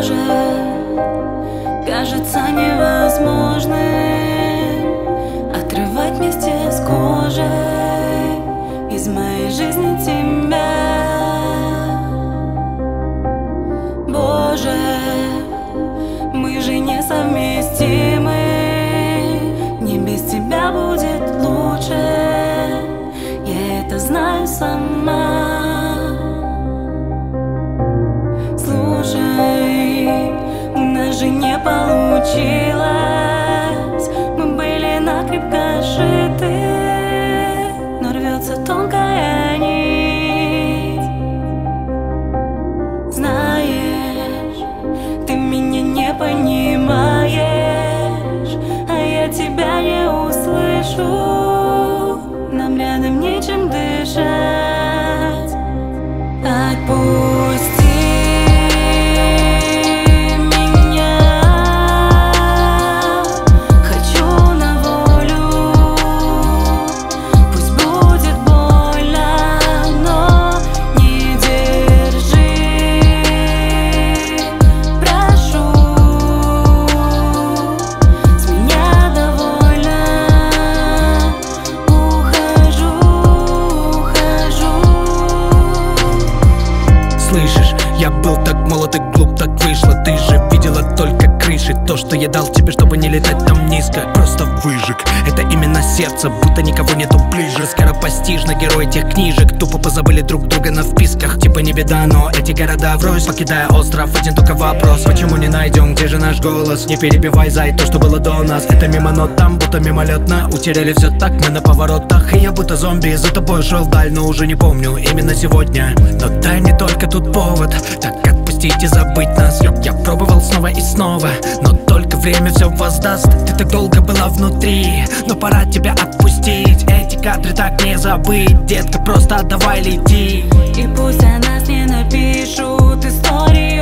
Боже, кажется невозможным отрывать вместе с кожей из моей жизни тебя. Боже, мы же несовместимы, мне без тебя будет лучше, я это знаю сама. Слушай, у нас же не получилось, мы были накрепко сшиты, но рвется тонкая нить. Знаешь, ты меня не понимаешь, а я тебя не услышу, нам рядом нечем дышать. Отпусти меня, хочу на волю, пусть будет больно, но не держи, прошу, с меня довольно, ухожу. Слышишь, я был так молод и глуп, так вышло. Ты же видела только крыши. То, что я дал тебе, чтобы не летать там низко, просто выжег. Это именно сердце, будто никого нету ближе. Скоропостижно герои тех книжек тупо позабыли друг друга на вписках. Типа не беда, но эти города врозь. Покидая остров, один только вопрос: почему не найдем, где же наш голос? Не перебивай, зай, то, что было до нас. Это мимо, но там будто мимолетно. Утеряли все так, мы на поворотах. И я будто зомби за тобой шел вдаль, но уже не помню именно сегодня. Но дай мне только тут повод, так отпустить и забыть нас. Я пробовал снова и снова, но только время все воздаст. Ты так долго была внутри, но пора тебя отпустить. Эти кадры так не забыть, детка, просто давай лети. И пусть о нас не напишут истории,